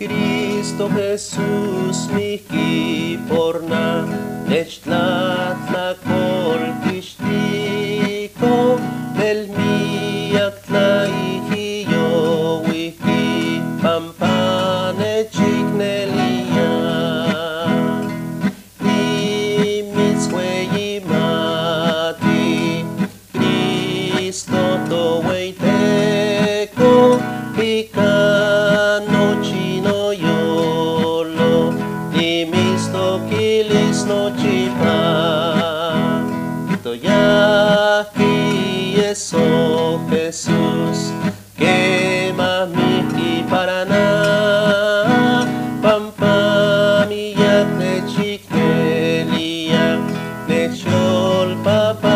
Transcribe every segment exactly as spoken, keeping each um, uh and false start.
Cristo Jesús miki porna nechtlat la kol tishtiko del miak tlaihiyo wiki pampane chiknelia ni mitzwei mati Cristo to weiteko ikano chino yolo ni misto kilis no chipa to ya eso Jesús que mami y paraná pampa mi ya ne chikelia ne chol papa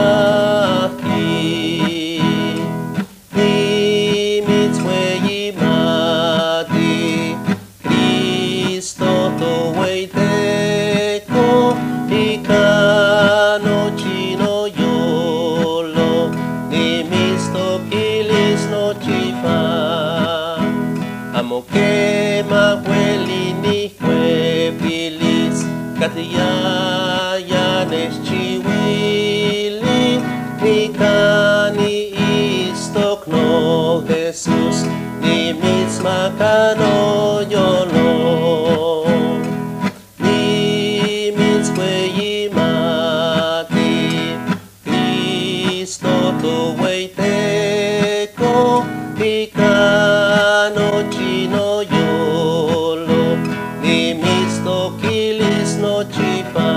Amo que ma huelini fue feliz, Katia ya neschiwili, ni cani istok no Jesús, ni misma cano yolo, ni mitzwei mati, Cristo tu weiteko, ikano chino yolo, ni misto kilis no chipa,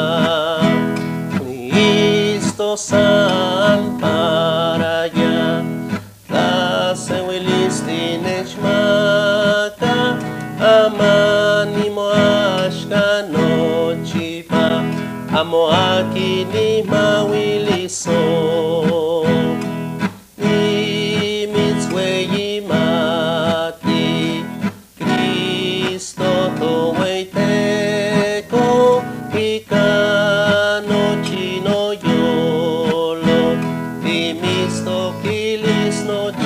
Cristo san para allá, la sewilis dinechmaka, amanimo ashka no chipa, amo aki ni mawiliso. Ikano chino yolo, ni misto kilis no